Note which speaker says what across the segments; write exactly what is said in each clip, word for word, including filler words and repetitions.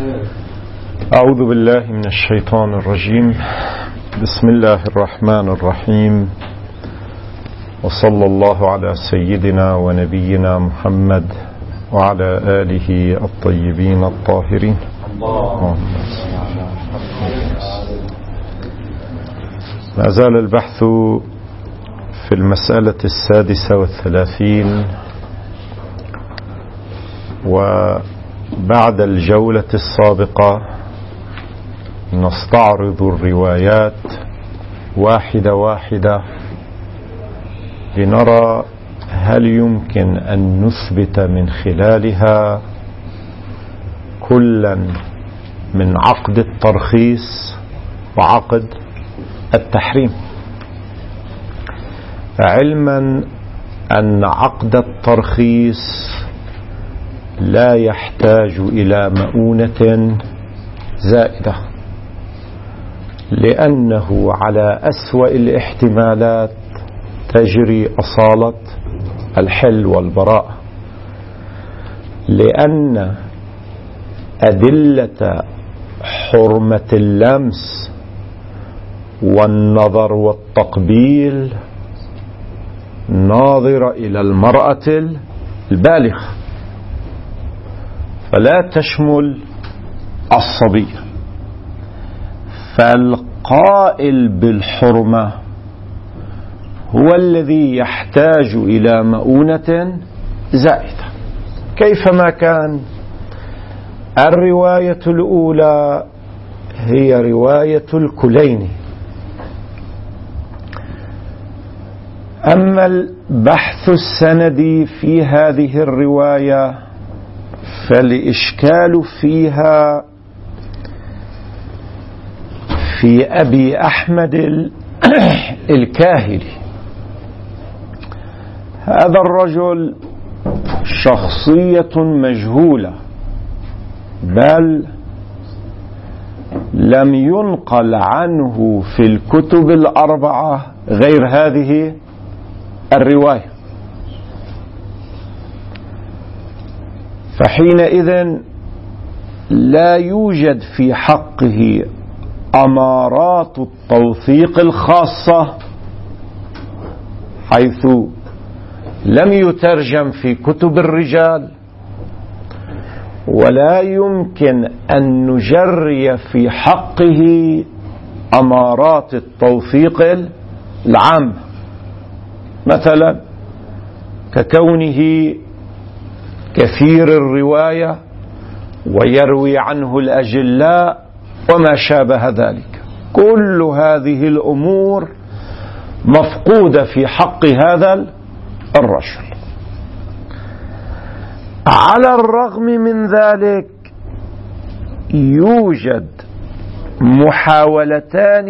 Speaker 1: أعوذ بالله من الشيطان الرجيم. بسم الله الرحمن الرحيم، وصلى الله على سيدنا ونبينا محمد وعلى آله الطيبين الطاهرين. ما زال البحث في المسألة السادسة والثلاثين، وبعد الجولة السابقة نستعرض الروايات واحدة واحدة لنرى هل يمكن أن نثبت من خلالها كلا من عقد الترخيص وعقد التحريم، علما أن عقد الترخيص لا يحتاج إلى مؤونة زائدة، لأنه على أسوأ الاحتمالات تجري أصالة الحل والبراء، لأن أدلة حرمة اللمس والنظر والتقبيل ناظرة إلى المرأة البالغة، فلا تشمل الصبية. فالقائل بالحرمة هو الذي يحتاج إلى مؤونة زائدة. كيفما كان، الرواية الأولى هي رواية الكليني. أما البحث السندي في هذه الرواية فالإشكال فيها في أبي أحمد الكاهلي. هذا الرجل شخصية مجهولة، بل لم ينقل عنه في الكتب الأربعة غير هذه الرواية، فحينئذ لا يوجد في حقه أمارات التوثيق الخاصة، حيث لم يترجم في كتب الرجال، ولا يمكن أن نجري في حقه أمارات التوثيق العام، مثلا ككونه كثير الرواية ويروي عنه الأجلاء وما شابه ذلك. كل هذه الأمور مفقودة في حق هذا الرجل. على الرغم من ذلك يوجد محاولتان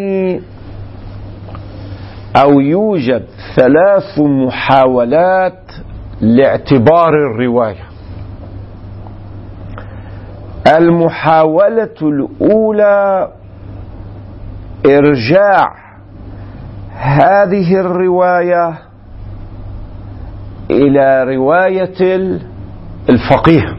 Speaker 1: أو يوجد ثلاث محاولات لاعتبار الرواية. المحاولة الأولى إرجاع هذه الرواية إلى رواية الفقيه،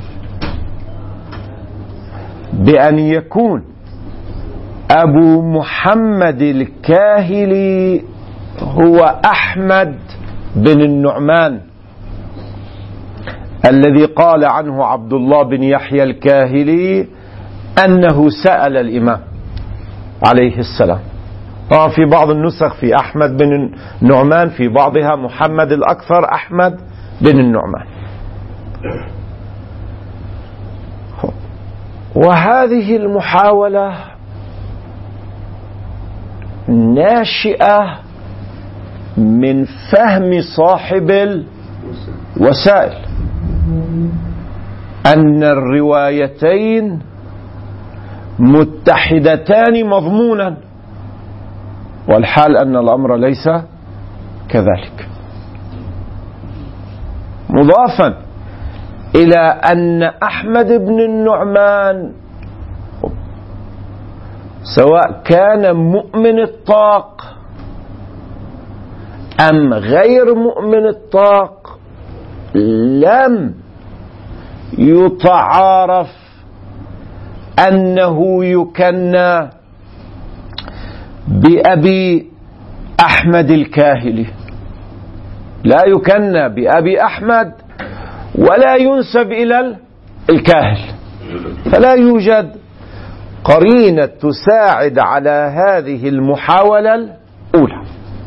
Speaker 1: بأن يكون أبو محمد الكاهلي هو أحمد بن النعمان الذي قال عنه عبد الله بن يحيى الكاهلي أنه سأل الإمام عليه السلام. طبعا في بعض النسخ في أحمد بن النعمان، في بعضها محمد الأكثر أحمد بن النعمان. وهذه المحاولة ناشئة من فهم صاحب الوسائل أن الروايتين متحدتان مضمونا، والحال أن الأمر ليس كذلك، مضافا إلى أن أحمد بن النعمان سواء كان مؤمن الطاق أم غير مؤمن الطاق لم يتعارف أنه يكنى بأبي أحمد الكاهلي، لا يكنى بأبي أحمد ولا ينسب إلى الكاهل، فلا يوجد قرينة تساعد على هذه المحاولة الأولى.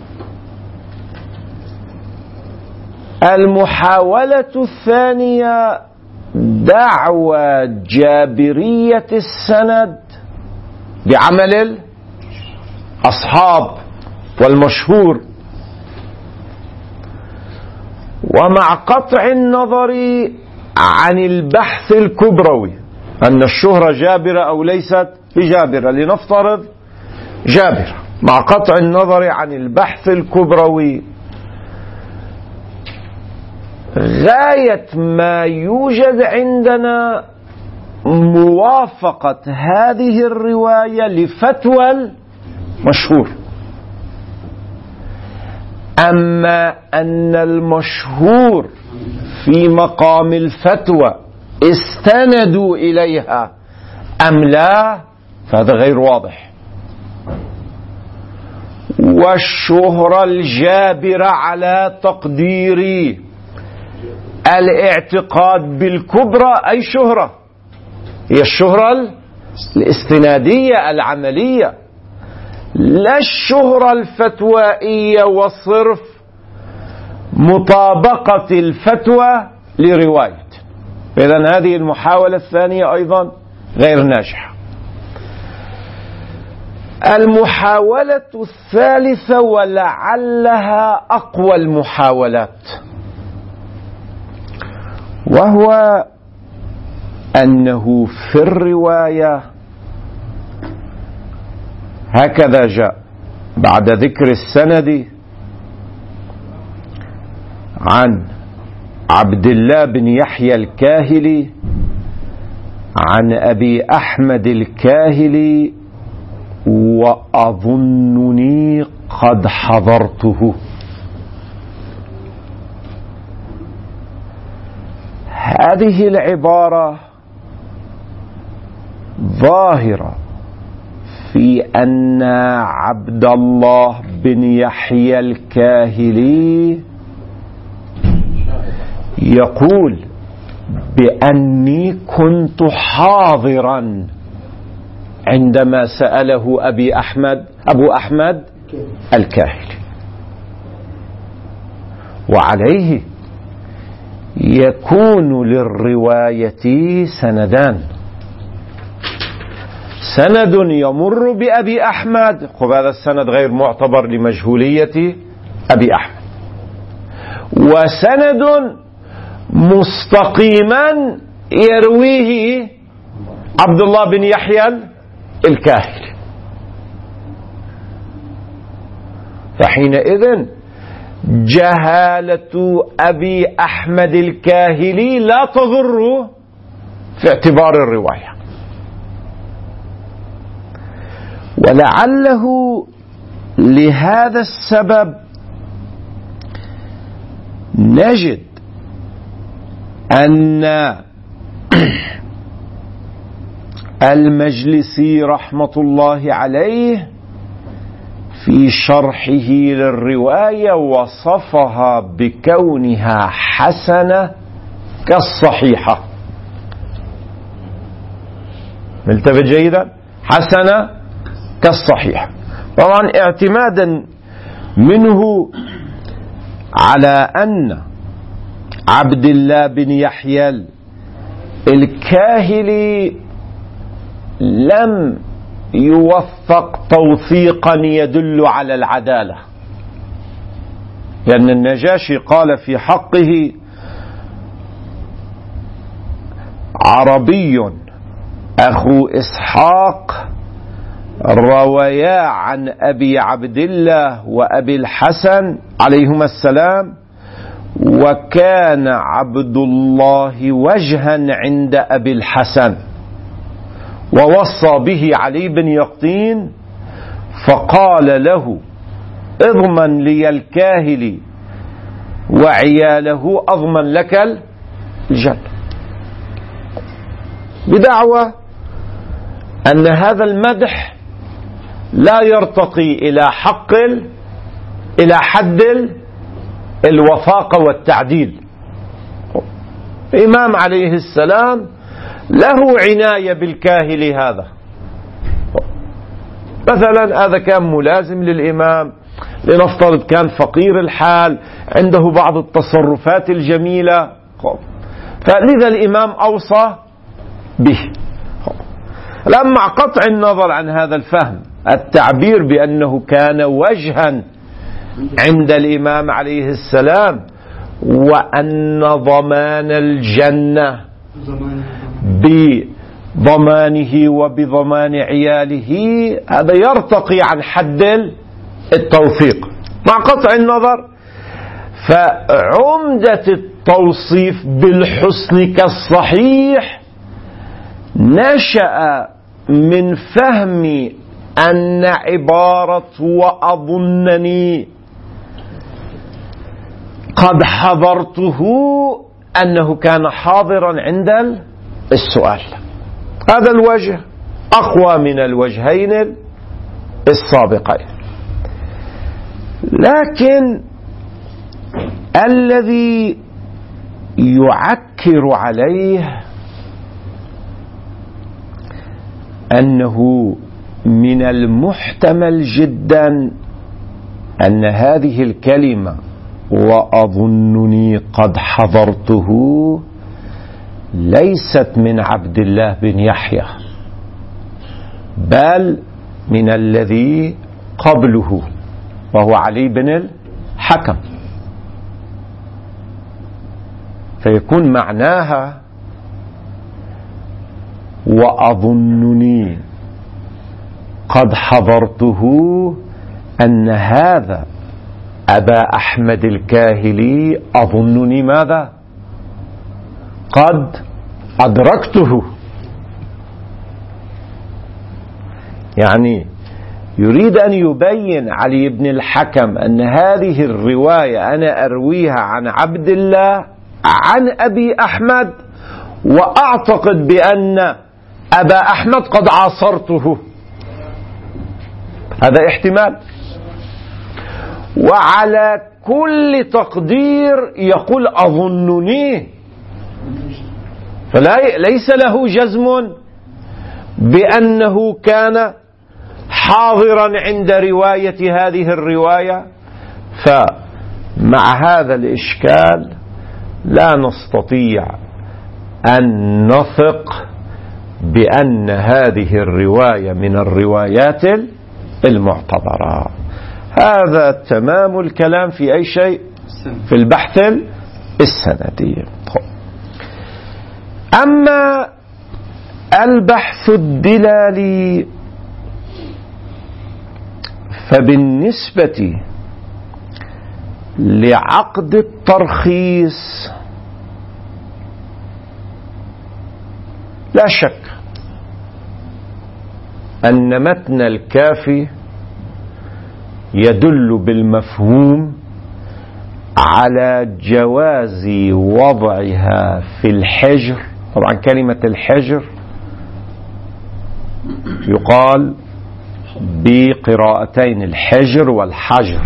Speaker 1: المحاولة الثانية دعوى جابرية السند بعمل الأصحاب والمشهور، ومع قطع النظر عن البحث الكبروي أن الشهرة جابرة أو ليست بجابرة، لنفترض جابرة، مع قطع النظر عن البحث الكبروي، غاية ما يوجد عندنا موافقة هذه الرواية لفتوى المشهور. أما أن المشهور في مقام الفتوى استندوا إليها أم لا فهذا غير واضح. والشهرة الجابرة على تقديري الاعتقاد بالكبرى أي شهرة هي الشهرة الاستنادية العملية، لا الشهرة الفتوائية وصرف مطابقة الفتوى لرواية. إذن هذه المحاولة الثانية أيضا غير ناجحة. المحاولة الثالثة ولعلها أقوى المحاولات، وهو أنه في الرواية هكذا جاء بعد ذكر السند عن عبد الله بن يحيى الكاهلي عن أبي أحمد الكاهلي وأظنني قد حضرته. هذه العبارة ظاهرة في أن عبد الله بن يحيى الكاهلي يقول بأني كنت حاضرا عندما سأله أبي أحمد أبو أحمد الكاهلي، وعليه يكون للرواية سندان، سند يمر بأبي أحمد، خب هذا السند غير معتبر لمجهولية أبي أحمد، وسند مستقيما يرويه عبد الله بن يحيى الكاهلي. فحينئذ جهالة أبي أحمد الكاهلي لا تضر في اعتبار الرواية. ولعله لهذا السبب نجد أن المجلسي رحمة الله عليه في شرحه للرواية وصفها بكونها حسنة كالصحيحة. ملتفت جيدا، حسنة كالصحيحة، طبعا اعتمادا منه على أن عبد الله بن يحيى الكاهلي لم يوثق توثيقا يدل على العدالة، لأن النجاشي قال في حقه عربي أخو إسحاق رويا عن أبي عبد الله وأبي الحسن عليهما السلام، وكان عبد الله وجها عند أبي الحسن، ووصى به علي بن يقطين فقال له اضمن لي الكاهلي وعياله أضمن لك الجنة، بدعوى أن هذا المدح لا يرتقي إلى حق إلى حد الوفاقة والتعديل. الإمام عليه السلام له عناية بالكاهل هذا. مثلا هذا كان ملازم للإمام، لنفترض كان فقير الحال، عنده بعض التصرفات الجميلة، فلذا الإمام أوصى به. لما قطع النظر عن هذا الفهم، التعبير بأنه كان وجها عند الإمام عليه السلام، وأن ضمان الجنة بضمانه وبضمان عياله هذا يرتقي عن حد التوثيق مع قطع النظر. فعمدة التوصيف بالحسن كالصحيح نشأ من فهم أن عبارة وأظنني قد حضرته أنه كان حاضرا عند السؤال. هذا الوجه أقوى من الوجهين السابقين. لكن الذي يعكر عليه أنه من المحتمل جدا أن هذه الكلمة وأظنني قد حضرته ليست من عبد الله بن يحيى، بل من الذي قبله وهو علي بن الحكم. فيكون معناها وأظنني قد حضرته أن هذا أبا أحمد الكاهلي أظنني ماذا؟ قد أدركته. يعني يريد أن يبين علي بن الحكم أن هذه الرواية أنا أرويها عن عبد الله عن أبي أحمد، وأعتقد بأن أبا أحمد قد عاصرته. هذا احتمال. وعلى كل تقدير يقول أظنني، فليس له جزم بأنه كان حاضرا عند رواية هذه الرواية. فمع هذا الإشكال لا نستطيع أن نثق بأن هذه الرواية من الروايات المعتبرة. هذا تمام الكلام في أي شيء في البحث السندي. أما البحث الدلالي فبالنسبة لعقد الترخيص لا شك أن متن الكافي يدل بالمفهوم على جواز وضعها في الحجر. طبعا كلمة الحجر يقال بقراءتين، الحجر والحجر،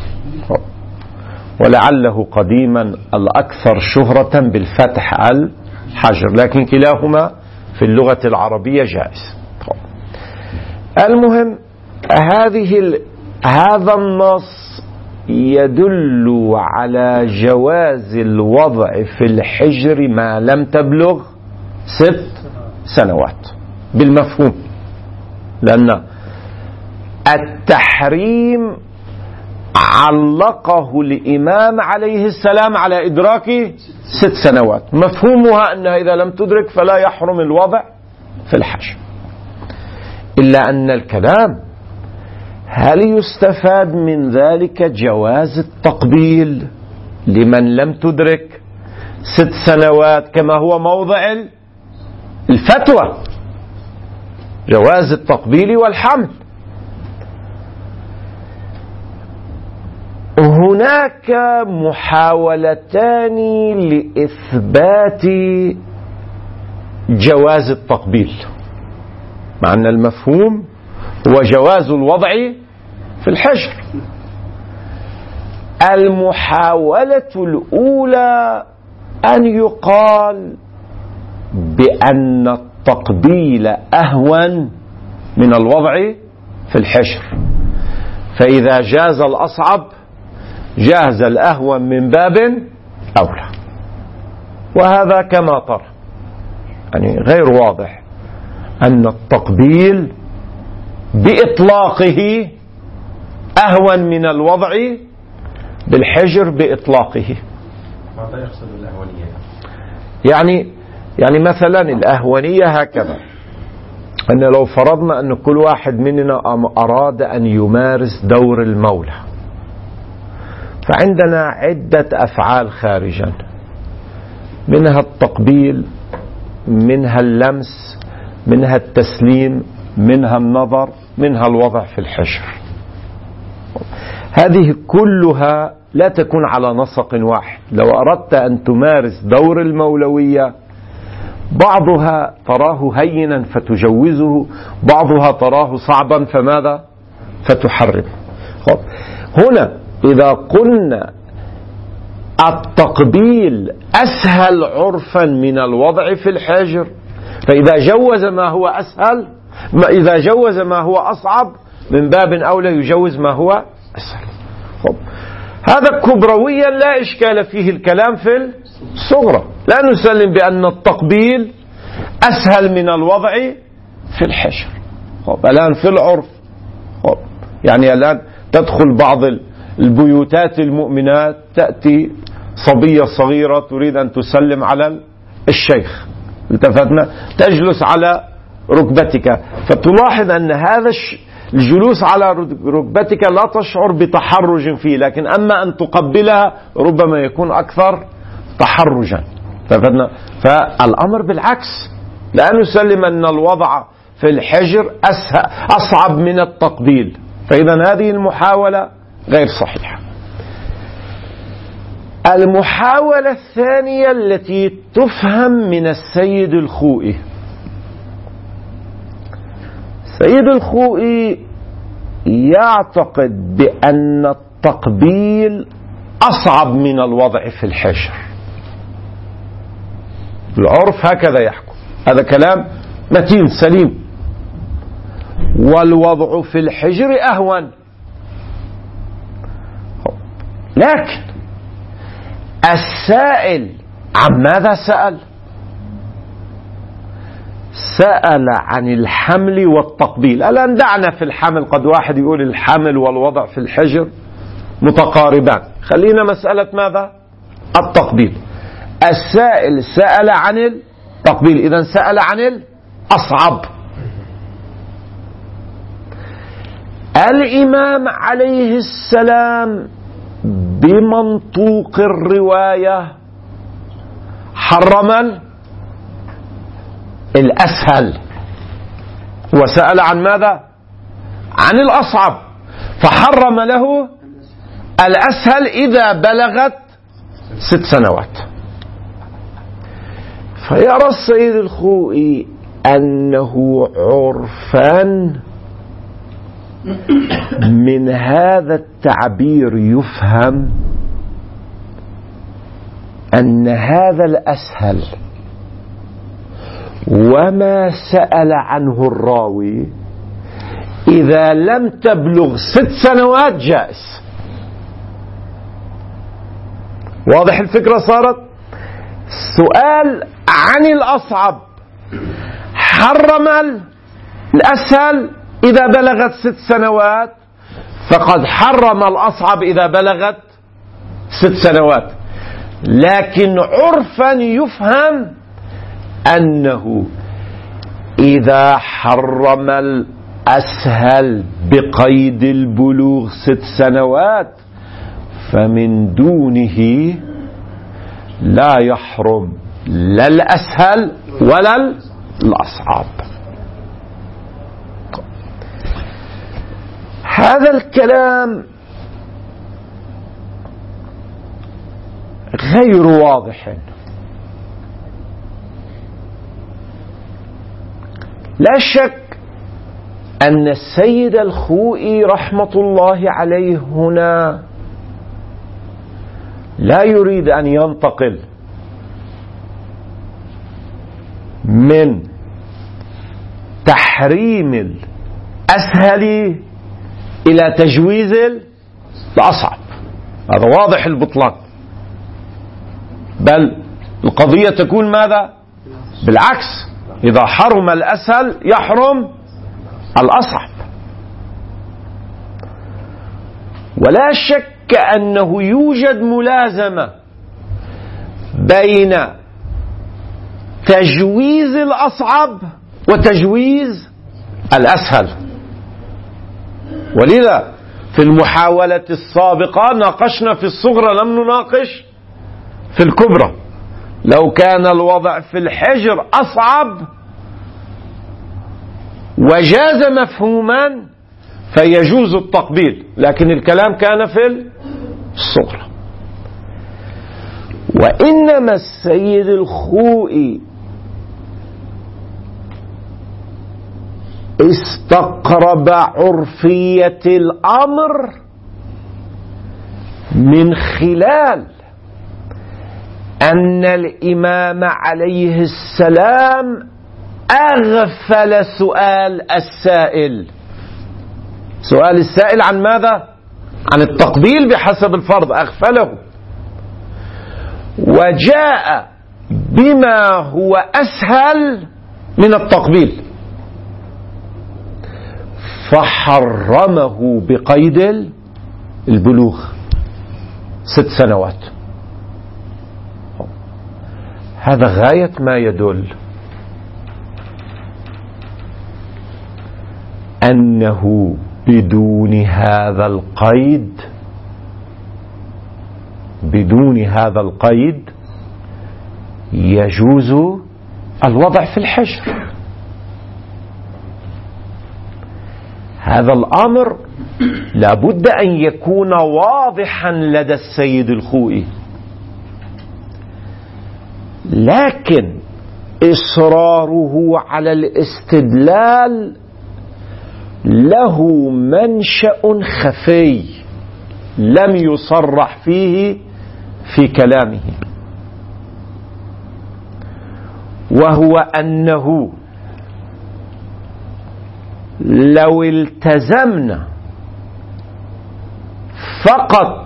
Speaker 1: ولعله قديما الأكثر شهرة بالفتح الحجر، لكن كلاهما في اللغة العربية جائز. المهم هذه هذا النص يدل على جواز الوضع في الحجر ما لم تبلغ ست سنوات بالمفهوم، لأن التحريم علقه الإمام عليه السلام على إدراك ست سنوات، مفهومها أنها إذا لم تدرك فلا يحرم الوضع في الحجر. إلا أن الكلام هل يستفاد من ذلك جواز التقبيل لمن لم تدرك ست سنوات كما هو موضع الفتوى، جواز التقبيل والحمل. هناك محاولتان لإثبات جواز التقبيل، مع أن المفهوم هو جواز الوضع في الحجر. المحاولة الأولى أن يقال بأن التقبيل أهون من الوضع في الحجر، فإذا جاز الأصعب جاز الأهون من باب أولى، وهذا كما ترى يعني غير واضح أن التقبيل بإطلاقه أهون من الوضع بالحجر بإطلاقه.
Speaker 2: ماذا يقصد الأهونية؟
Speaker 1: يعني يعني مثلا الأهونية هكذا، أن لو فرضنا أن كل واحد مننا أراد أن يمارس دور المولى، فعندنا عدة أفعال خارجا، منها التقبيل، منها اللمس، منها التسليم، منها النظر، منها الوضع في الحجر. هذه كلها لا تكون على نسق واحد. لو أردت أن تمارس دور المولوية بعضها تراه هينا فتجوزه، بعضها تراه صعبا فماذا؟ فتحرم. هنا إذا قلنا التقبيل أسهل عرفا من الوضع في الحجر، فإذا جوز ما هو أسهل، إذا جوز ما هو أصعب من باب أولى يجوز ما هو أسهل. خب. هذا كبرويا لا إشكال فيه، الكلام في الصغرى لا نسلم بأن التقبيل أسهل من الوضع في الحجر. خب. الآن في العرف، خب. يعني الآن تدخل بعض البيوتات المؤمنات، تأتي صبية صغيرة تريد أن تسلم على الشيخ، التفتنا تجلس على ركبتك، فتلاحظ أن هذا الجلوس على ركبتك لا تشعر بتحرج فيه، لكن أما أن تقبلها ربما يكون أكثر تحرجا. فالأمر بالعكس، لا نسلم أن الوضع في الحجر أصعب من التقبيل، فإذا هذه المحاولة غير صحيحة. المحاولة الثانية التي تفهم من السيد الخوئي، السيد الخوئي يعتقد بأن التقبيل أصعب من الوضع في الحجر. العرف هكذا يحكم، هذا كلام متين سليم، والوضع في الحجر أهون. لكن السائل عن ماذا سأل؟ سأل عن الحمل والتقبيل. الآن دعنا في الحمل، قد واحد يقول الحمل والوضع في الحجر متقاربان، خلينا مسألة ماذا؟ التقبيل. السائل سأل عن التقبيل، إذن سأل عن الأصعب. الإمام عليه السلام بمنطوق الرواية حرم الأسهل، وسأل عن ماذا؟ عن الأصعب، فحرم له الأسهل إذا بلغت ست سنوات. فيرى السيد الخوئي أنه عرفا من هذا التعبير يفهم أن هذا الأسهل وما سأل عنه الراوي إذا لم تبلغ ست سنوات جائز. واضح الفكرة صارت؟ سؤال عن الأصعب حرم الأسهل إذا بلغت ست سنوات، فقد حرم الأصعب إذا بلغت ست سنوات. لكن عرفا يفهم أنه إذا حرم الأسهل بقيد البلوغ ست سنوات فمن دونه لا يحرم لا الأسهل ولا الأصعب. هذا الكلام غير واضح، لا شك أن السيد الخوئي رحمة الله عليه هنا لا يريد أن ينتقل من تحريم الأسهل إلى تجويز الأصعب. هذا واضح البطلان، بل القضية تكون ماذا؟ بالعكس، إذا حرم الأسهل يحرم الأصعب. ولا شك أنه يوجد ملازمة بين تجويز الأصعب وتجويز الأسهل. ولذا في المحاولة السابقة ناقشنا في الصغرى، لم نناقش في الكبرى. لو كان الوضع في الحجر أصعب وجاز مفهوما فيجوز التقبيل، لكن الكلام كان في الصغرى. وإنما السيد الخوئي استقرب عرفية الأمر من خلال أن الإمام عليه السلام أغفل سؤال السائل. سؤال السائل عن ماذا؟ عن التقبيل بحسب الفرض، أغفله، وجاء بما هو أسهل من التقبيل فحرمه بقيد البلوغ ست سنوات. هذا غاية ما يدل أنه بدون هذا القيد بدون هذا القيد يجوز الوضع في الحجر. هذا الأمر لابد أن يكون واضحا لدى السيد الخوئي، لكن إصراره على الاستدلال له منشأ خفي لم يصرح فيه في كلامه، وهو أنه لو التزمنا فقط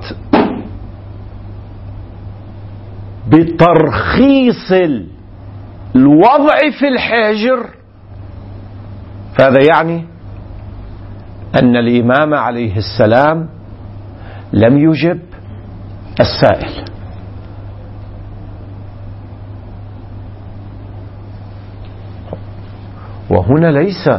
Speaker 1: بترخيص الوضع في الحجر فهذا يعني أن الإمام عليه السلام لم يجب السائل. وهنا ليس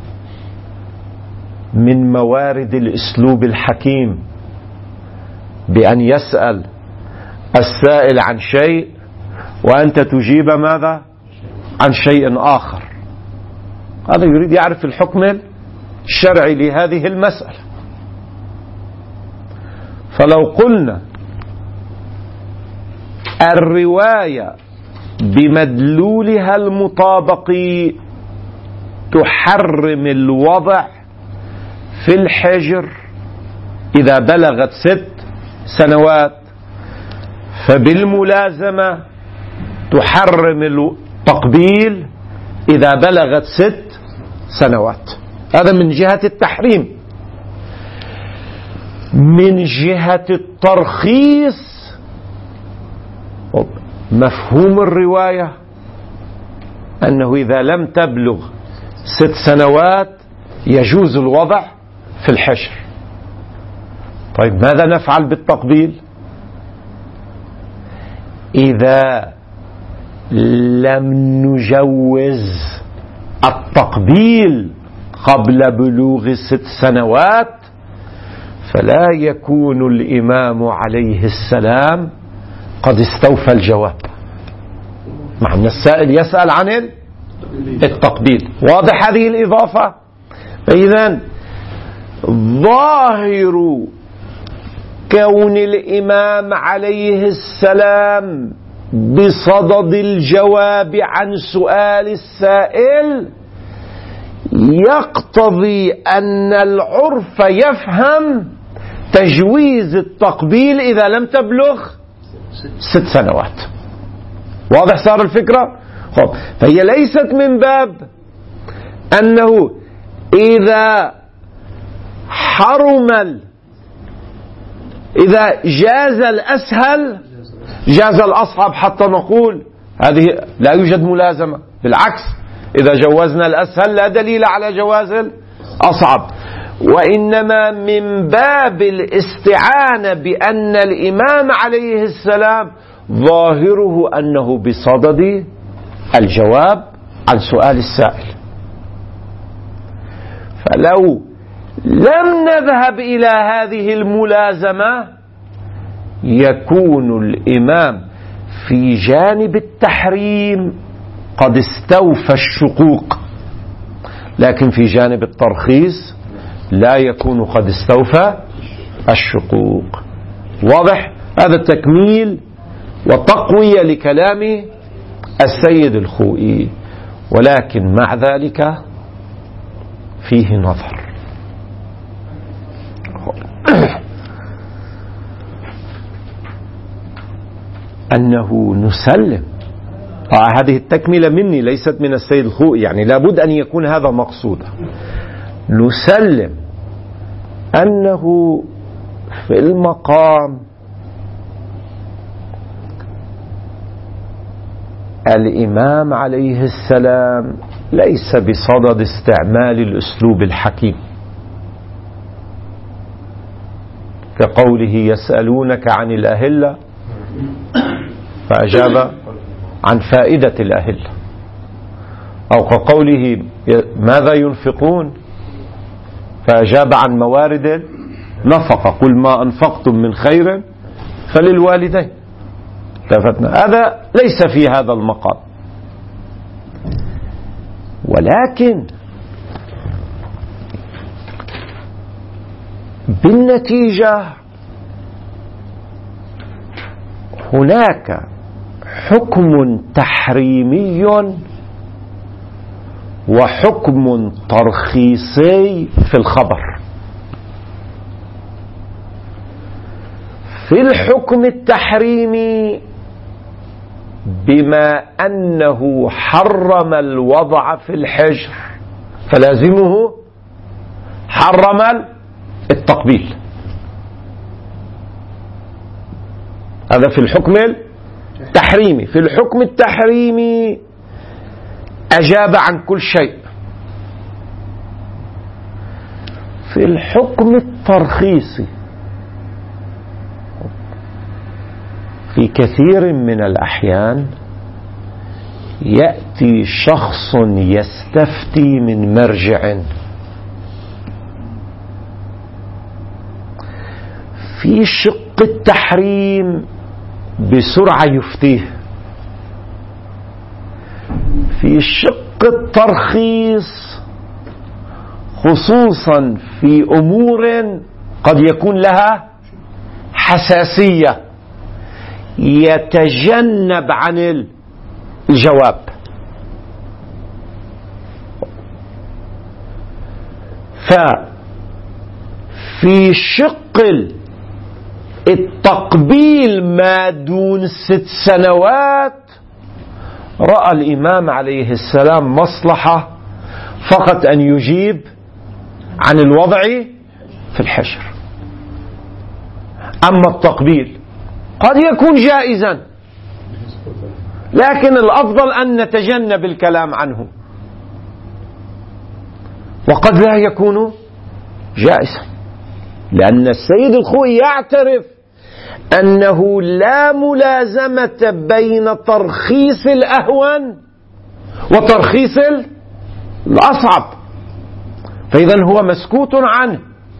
Speaker 1: من موارد الأسلوب الحكيم بأن يسأل السائل عن شيء وأنت تجيب ماذا؟ عن شيء آخر. هذا يريد يعرف الحكم الشرعي لهذه المسألة. فلو قلنا الرواية بمدلولها المطابق تحرم الوضع في الحجر إذا بلغت ست سنوات، فبالملازمة تحرم التقبيل إذا بلغت ست سنوات. هذا من جهة التحريم. من جهة الترخيص مفهوم الرواية أنه إذا لم تبلغ ست سنوات يجوز الوضع في الحجر. طيب ماذا نفعل بالتقبيل؟ إذا لم نجوز التقبيل قبل بلوغ ست سنوات فلا يكون الإمام عليه السلام قد استوفى الجواب، مع أن السائل يسأل عن التقبيل. واضح هذه الإضافة؟ فإذن ظاهر كون الإمام عليه السلام بصدد الجواب عن سؤال السائل يقتضي أن العرف يفهم تجويز التقبيل إذا لم تبلغ ست سنوات. واضح صار الفكرة؟ خب. فهي ليست من باب أنه إذا حرم إذا جاز الأسهل جاز الأصعب، حتى نقول هذه لا يوجد ملازمة. بالعكس، إذا جوزنا الأسهل لا دليل على جواز الأصعب، وإنما من باب الاستعانة بأن الإمام عليه السلام ظاهره أنه بصدد الجواب عن سؤال السائل. فلو لم نذهب إلى هذه الملازمة يكون الإمام في جانب التحريم قد استوفى الشقوق، لكن في جانب الترخيص لا يكون قد استوفى الشقوق. واضح؟ هذا تكميل وتقوية لكلام السيد الخوئي، ولكن مع ذلك فيه نظر. أنه نسلم، آه هذه التكملة مني ليست من السيد الخوئي، يعني لابد أن يكون هذا مقصودا. نسلم أنه في المقام الإمام عليه السلام ليس بصدد استعمال الأسلوب الحكيم، كقوله يسألونك عن الأهلة فأجاب عن فائدة الأهلة، أو كقوله ماذا ينفقون فأجاب عن موارد النفقة، قل ما أنفقتم من خير فللوالدين. هذا ليس في هذا المقام، ولكن بالنتيجة هناك حكم تحريمي وحكم ترخيصي في الخبر. في الحكم التحريمي بما أنه حرم الوضع في الحجر فلازمه حرم التقبيل، هذا في الحكم التحريمي. في الحكم التحريمي أجاب عن كل شيء. في الحكم الترخيصي في كثير من الأحيان يأتي شخص يستفتي من مرجع في شق التحريم بسرعة يفتيه، في شق الترخيص خصوصا في أمور قد يكون لها حساسية يتجنب عن الجواب. ففي شق التقبيل ما دون ست سنوات رأى الإمام عليه السلام مصلحة فقط أن يجيب عن الوضع في الحجر. أما التقبيل قد يكون جائزا، لكن الأفضل أن نتجنب الكلام عنه، وقد لا يكون جائزا، لأن السيد الخوئي يعترف أنه لا ملازمة بين ترخيص الأهون وترخيص الأصعب، فإذا هو مسكوت عنه،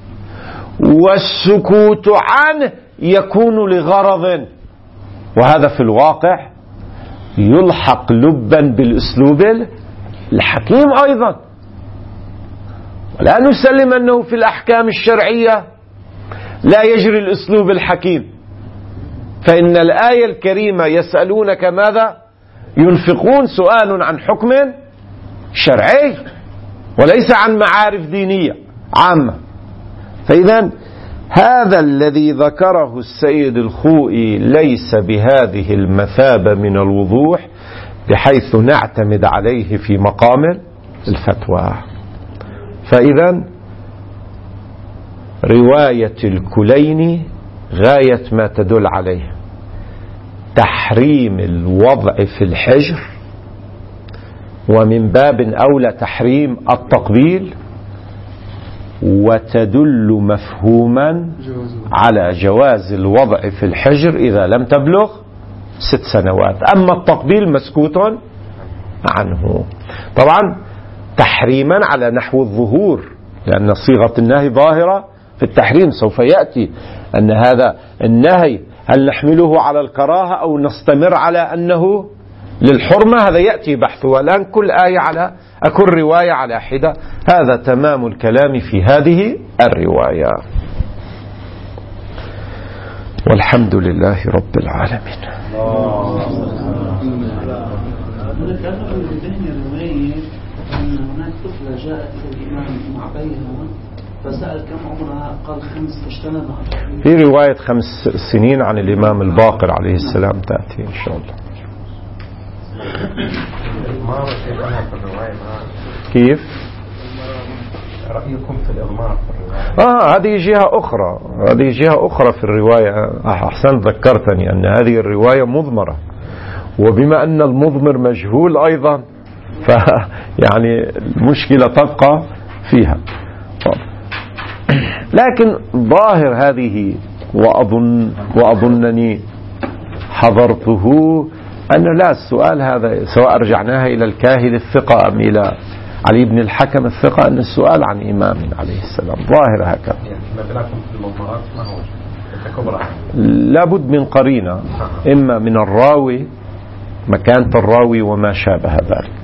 Speaker 1: والسكوت عنه يكون لغرض، وهذا في الواقع يلحق لبا بالأسلوب الحكيم أيضا. ولا نسلم أنه في الأحكام الشرعية لا يجري الأسلوب الحكيم، فإن الآية الكريمة يسألونك ماذا ينفقون سؤال عن حكم شرعي، وليس عن معارف دينية عامة. فإذا هذا الذي ذكره السيد الخوئي ليس بهذه المثابة من الوضوح بحيث نعتمد عليه في مقام الفتوى. فإذا رواية الكليني غاية ما تدل عليه تحريم الوضع في الحجر، ومن باب أولى تحريم التقبيل، وتدل مفهوما على جواز الوضع في الحجر إذا لم تبلغ ست سنوات. أما التقبيل مسكوت عنه، طبعا تحريما على نحو الظهور، لأن صيغة النهي ظاهرة في التحريم. سوف يأتي أن هذا النهي هل نحمله على الكراهة أو نستمر على أنه للحرمة، هذا يأتي بحثه. والآن كل آية على أكل رواية على حدة، هذا تمام الكلام في هذه الرواية. والحمد لله رب العالمين.
Speaker 3: أن هناك طفلة جاءت إلى الإمام مع بيها فسأل كم عمرها، قال خمس، فاجتنبها.
Speaker 1: في رواية خمس سنين عن الإمام الباقر عليه السلام تأتي إن شاء الله. كيف
Speaker 2: رأيكم في الإضمار في الرواية؟
Speaker 1: آه هذه جهة أخرى، هذه جهة أخرى في الرواية. أحسن ذكرتني أن هذه الرواية مضمرة، وبما أن المضمر مجهول أيضا فيعني المشكلة تبقى فيها. لكن ظاهر هذه وأظن وأظنني حضرته أن لا، السؤال هذا سواء رجعناها إلى الكاهل الثقة أم إلى علي بن الحكم الثقة، أن السؤال عن إمام عليه السلام ظاهر هكذا. لابد من قرينة، إما من الراوي، مكانة الراوي وما شابه ذلك.